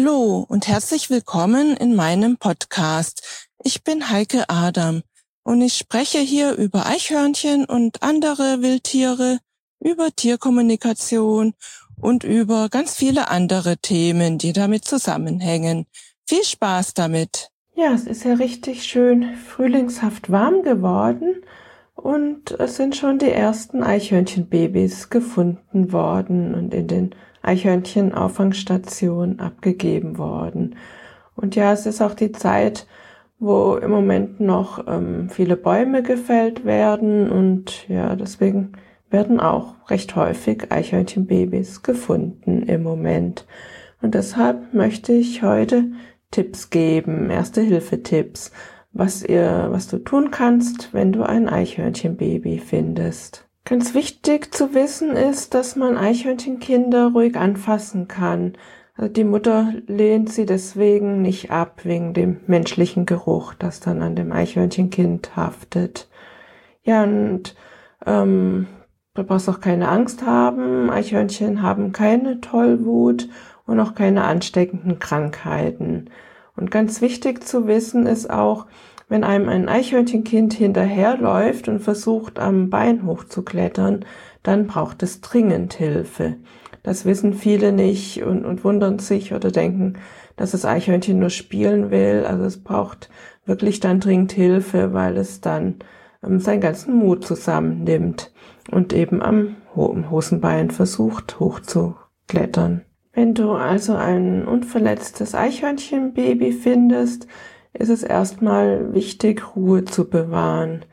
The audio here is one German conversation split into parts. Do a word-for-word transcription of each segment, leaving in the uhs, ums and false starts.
Hallo und herzlich willkommen in meinem Podcast. Ich bin Heike Adam und ich spreche hier über Eichhörnchen und andere Wildtiere, über Tierkommunikation und über ganz viele andere Themen, die damit zusammenhängen. Viel Spaß damit! Ja, es ist ja richtig schön frühlingshaft warm geworden und es sind schon die ersten Eichhörnchenbabys gefunden worden und in den Eichhörnchenauffangstation abgegeben worden. Und ja, es ist auch die Zeit, wo im Moment noch ähm, viele Bäume gefällt werden und ja, deswegen werden auch recht häufig Eichhörnchenbabys gefunden im Moment. Und deshalb möchte ich heute Tipps geben, Erste-Hilfe-Tipps, was ihr, was du tun kannst, wenn du ein Eichhörnchenbaby findest. Ganz wichtig zu wissen ist, dass man Eichhörnchenkinder ruhig anfassen kann. Also die Mutter lehnt sie deswegen nicht ab, wegen dem menschlichen Geruch, das dann an dem Eichhörnchenkind haftet. Ja, und ähm, du brauchst auch keine Angst haben. Eichhörnchen haben keine Tollwut und auch keine ansteckenden Krankheiten. Und ganz wichtig zu wissen ist auch, wenn einem ein Eichhörnchenkind hinterherläuft und versucht, am Bein hochzuklettern, dann braucht es dringend Hilfe. Das wissen viele nicht und, und wundern sich oder denken, dass das Eichhörnchen nur spielen will. Also es braucht wirklich dann dringend Hilfe, weil es dann ähm, seinen ganzen Mut zusammennimmt und eben am Hosenbein versucht, hochzuklettern. Wenn du also ein unverletztes Eichhörnchenbaby findest, ist es erstmal wichtig, Ruhe zu bewahren.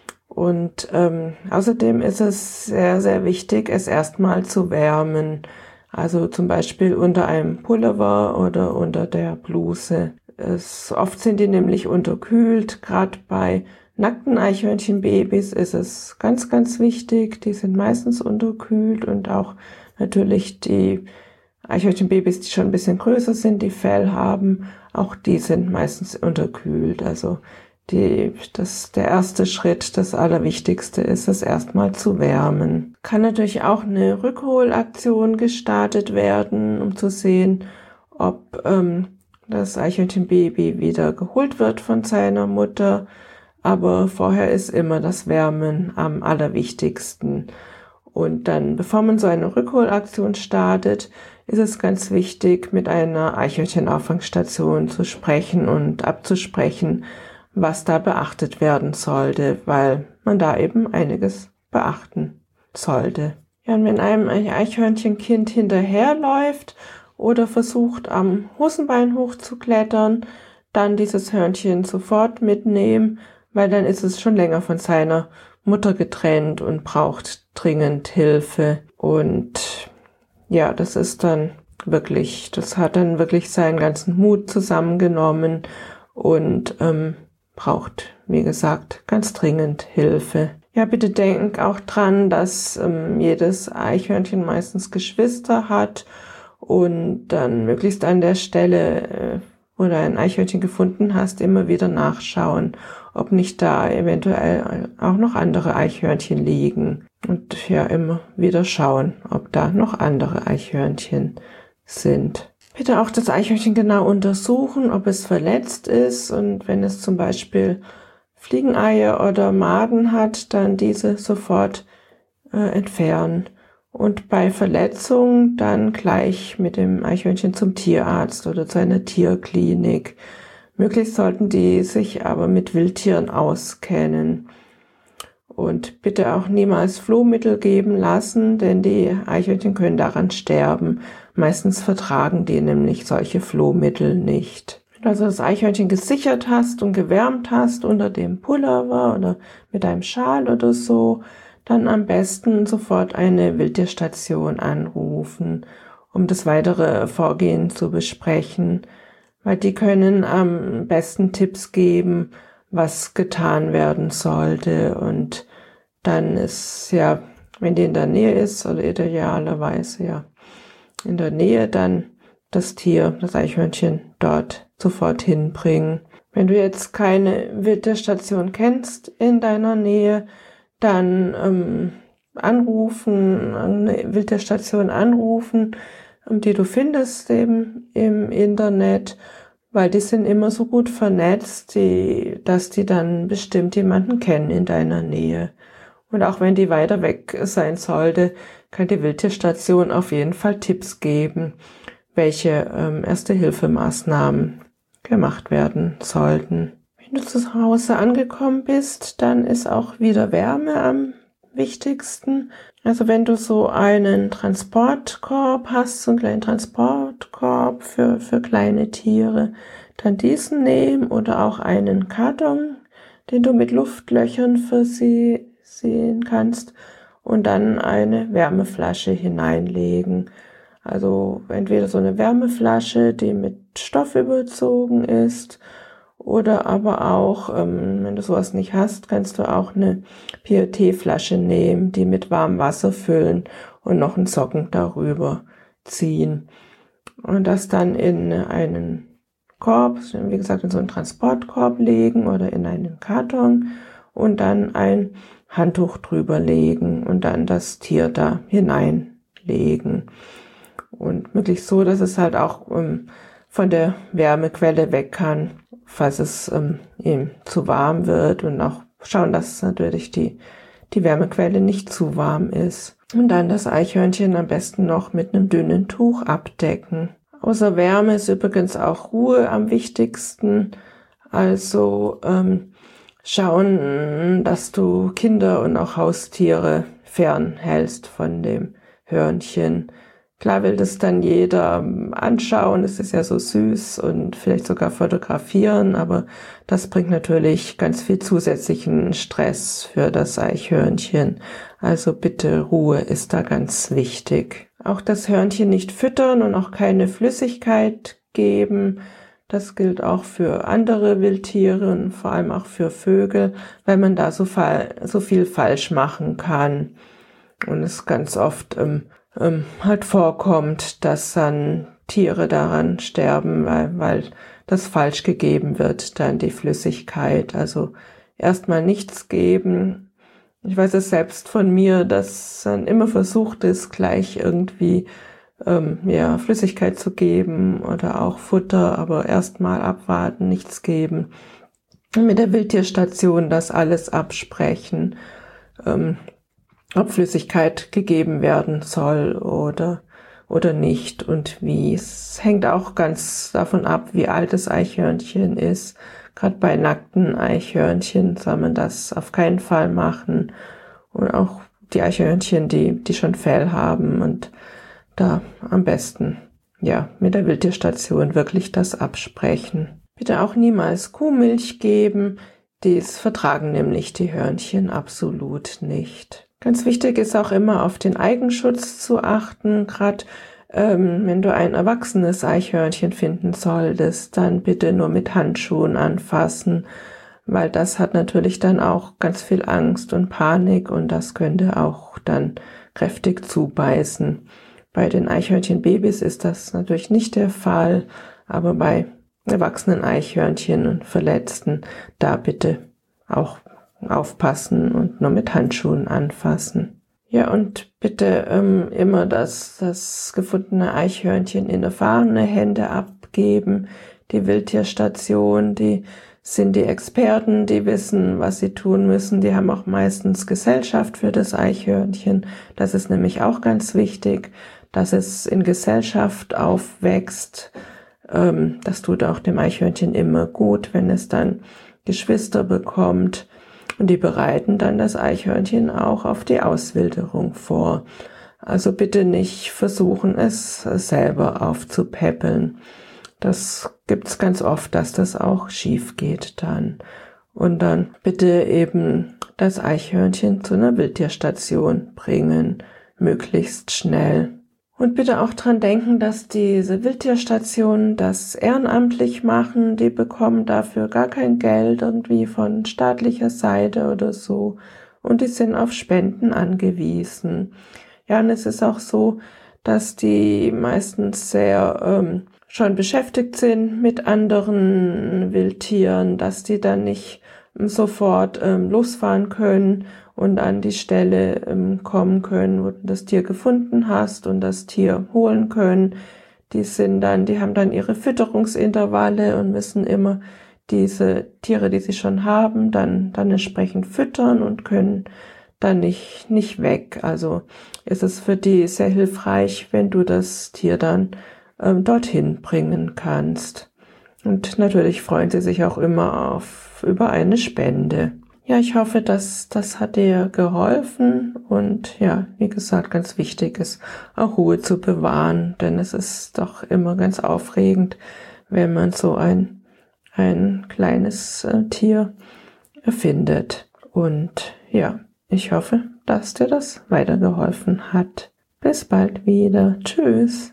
Und ähm, außerdem ist es sehr, sehr wichtig, es erstmal zu wärmen. Also zum Beispiel unter einem Pullover oder unter der Bluse. Es, oft sind die nämlich unterkühlt. Gerade bei nackten Eichhörnchenbabys ist es ganz, ganz wichtig. Die sind meistens unterkühlt und auch natürlich die Eichhörnchenbabys, die schon ein bisschen größer sind, die Fell haben, auch die sind meistens unterkühlt. Also die, das, der erste Schritt, das Allerwichtigste ist, es erstmal zu wärmen. Kann natürlich auch eine Rückholaktion gestartet werden, um zu sehen, ob ähm, das Eichhörnchenbaby wieder geholt wird von seiner Mutter. Aber vorher ist immer das Wärmen am allerwichtigsten. Und dann, bevor man so eine Rückholaktion startet, ist es ganz wichtig, mit einer Eichhörnchenauffangstation zu sprechen und abzusprechen, was da beachtet werden sollte, weil man da eben einiges beachten sollte. Ja, und wenn einem ein Eichhörnchenkind hinterherläuft oder versucht, am Hosenbein hochzuklettern, dann dieses Hörnchen sofort mitnehmen, weil dann ist es schon länger von seiner Mutter getrennt und braucht dringend Hilfe. Und ja, das ist dann wirklich, das hat dann wirklich seinen ganzen Mut zusammengenommen und ähm, braucht, wie gesagt, ganz dringend Hilfe. Ja, bitte denk auch dran, dass ähm, jedes Eichhörnchen meistens Geschwister hat und dann möglichst an der Stelle, äh, wo du ein Eichhörnchen gefunden hast, immer wieder nachschauen, ob nicht da eventuell auch noch andere Eichhörnchen liegen. Und ja, immer wieder schauen, ob da noch andere Eichhörnchen sind. Bitte auch das Eichhörnchen genau untersuchen, ob es verletzt ist, und wenn es zum Beispiel Fliegeneier oder Maden hat, dann diese sofort äh, entfernen. Und bei Verletzung dann gleich mit dem Eichhörnchen zum Tierarzt oder zu einer Tierklinik. Möglichst sollten die sich aber mit Wildtieren auskennen. Und bitte auch niemals Flohmittel geben lassen, denn die Eichhörnchen können daran sterben. Meistens vertragen die nämlich solche Flohmittel nicht. Wenn du also das Eichhörnchen gesichert hast und gewärmt hast unter dem Pullover oder mit einem Schal oder so, dann am besten sofort eine Wildtierstation anrufen, um das weitere Vorgehen zu besprechen, weil die können am besten Tipps geben, was getan werden sollte. Und dann ist ja, wenn die in der Nähe ist, oder idealerweise ja in der Nähe, dann das Tier, das Eichhörnchen dort sofort hinbringen. Wenn du jetzt keine Wildtierstation kennst in deiner Nähe, dann ähm, anrufen, eine Wildtierstation anrufen, die du findest eben im Internet, weil die sind immer so gut vernetzt, die, dass die dann bestimmt jemanden kennen in deiner Nähe. Und auch wenn die weiter weg sein sollte, kann die Wildtierstation auf jeden Fall Tipps geben, welche ähm, Erste-Hilfe-Maßnahmen gemacht werden sollten. Wenn du zu Hause angekommen bist, dann ist auch wieder Wärme am wichtigsten. Also wenn du so einen Transportkorb hast, so einen kleinen Transportkorb für, für kleine Tiere, dann diesen nehmen oder auch einen Karton, den du mit Luftlöchern versehen kannst und dann eine Wärmeflasche hineinlegen. Also entweder so eine Wärmeflasche, die mit Stoff überzogen ist, oder aber auch, ähm, wenn du sowas nicht hast, kannst du auch eine P E T-Flasche nehmen, die mit warmem Wasser füllen und noch einen Socken darüber ziehen. Und das dann in einen Korb, wie gesagt, in so einen Transportkorb legen oder in einen Karton und dann ein Handtuch drüber legen und dann das Tier da hineinlegen. Und möglichst so, dass es halt auch ähm, von der Wärmequelle weg kann, falls es ähm, ihm zu warm wird, und auch schauen, dass natürlich die, die Wärmequelle nicht zu warm ist. Und dann das Eichhörnchen am besten noch mit einem dünnen Tuch abdecken. Außer Wärme ist übrigens auch Ruhe am wichtigsten. Also ähm, schauen, dass du Kinder und auch Haustiere fernhältst von dem Hörnchen. Klar will das dann jeder anschauen, es ist ja so süß und vielleicht sogar fotografieren, aber das bringt natürlich ganz viel zusätzlichen Stress für das Eichhörnchen. Also bitte Ruhe ist da ganz wichtig. Auch das Hörnchen nicht füttern und auch keine Flüssigkeit geben. Das gilt auch für andere Wildtiere und vor allem auch für Vögel, weil man da so, fa- so viel falsch machen kann. Und es ganz oft ähm, ähm, halt vorkommt, dass dann Tiere daran sterben, weil, weil das falsch gegeben wird, dann die Flüssigkeit. Also erstmal nichts geben. Ich weiß es selbst von mir, dass dann immer versucht ist, gleich irgendwie ähm, ja, Flüssigkeit zu geben oder auch Futter, aber erstmal abwarten, nichts geben. Und mit der Wildtierstation das alles absprechen, ähm, ob Flüssigkeit gegeben werden soll oder oder nicht und wie. Es hängt auch ganz davon ab, wie alt das Eichhörnchen ist. Gerade bei nackten Eichhörnchen soll man das auf keinen Fall machen. Und auch die Eichhörnchen, die die schon Fell haben, und da am besten ja mit der Wildtierstation wirklich das absprechen. Bitte auch niemals Kuhmilch geben. Dies vertragen nämlich die Hörnchen absolut nicht. Ganz wichtig ist auch immer auf den Eigenschutz zu achten, gerade ähm, wenn du ein erwachsenes Eichhörnchen finden solltest, dann bitte nur mit Handschuhen anfassen, weil das hat natürlich dann auch ganz viel Angst und Panik und das könnte auch dann kräftig zubeißen. Bei den Eichhörnchenbabys ist das natürlich nicht der Fall, aber bei erwachsenen Eichhörnchen und Verletzten, da bitte auch aufpassen und nur mit Handschuhen anfassen. Ja, und bitte ähm, immer das, das gefundene Eichhörnchen in erfahrene Hände abgeben. Die Wildtierstation, die sind die Experten, die wissen, was sie tun müssen. Die haben auch meistens Gesellschaft für das Eichhörnchen. Das ist nämlich auch ganz wichtig, dass es in Gesellschaft aufwächst. Ähm, das tut auch dem Eichhörnchen immer gut, wenn es dann Geschwister bekommt. Und die bereiten dann das Eichhörnchen auch auf die Auswilderung vor. Also bitte nicht versuchen, es selber aufzupäppeln. Das gibt's ganz oft, dass das auch schief geht dann. Und dann bitte eben das Eichhörnchen zu einer Wildtierstation bringen, möglichst schnell. Und bitte auch dran denken, dass diese Wildtierstationen das ehrenamtlich machen. Die bekommen dafür gar kein Geld irgendwie von staatlicher Seite oder so. Und die sind auf Spenden angewiesen. Ja, und es ist auch so, dass die meistens sehr ähm, schon beschäftigt sind mit anderen Wildtieren, dass die dann nicht sofort ähm, losfahren können und an die Stelle ähm, kommen können, wo du das Tier gefunden hast und das Tier holen können. Die sind dann, die haben dann ihre Fütterungsintervalle und müssen immer diese Tiere, die sie schon haben, dann, dann entsprechend füttern und können dann nicht, nicht weg. Also ist es für die sehr hilfreich, wenn du das Tier dann ähm, dorthin bringen kannst. Und natürlich freuen sie sich auch immer auf, über eine Spende. Ja, ich hoffe, dass das hat dir geholfen und ja, wie gesagt, ganz wichtig ist, auch Ruhe zu bewahren, denn es ist doch immer ganz aufregend, wenn man so ein, ein kleines äh, Tier findet. Und ja, ich hoffe, dass dir das weitergeholfen hat. Bis bald wieder. Tschüss.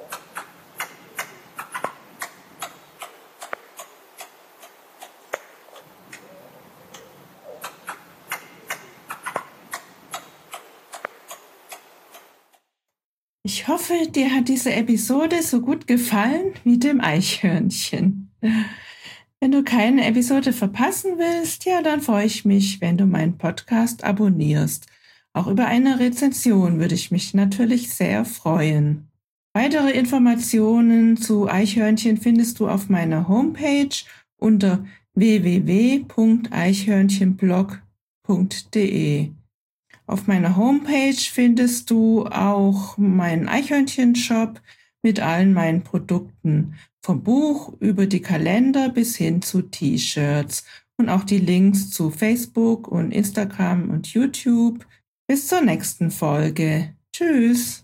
Ich hoffe, dir hat diese Episode so gut gefallen wie dem Eichhörnchen. Wenn du keine Episode verpassen willst, ja, dann freue ich mich, wenn du meinen Podcast abonnierst. Auch über eine Rezension würde ich mich natürlich sehr freuen. Weitere Informationen zu Eichhörnchen findest du auf meiner Homepage unter w w w punkt eichhörnchenblog punkt d e. Auf meiner Homepage findest du auch meinen Eichhörnchen-Shop mit allen meinen Produkten, vom Buch über die Kalender bis hin zu T-Shirts und auch die Links zu Facebook und Instagram und YouTube. Bis zur nächsten Folge. Tschüss!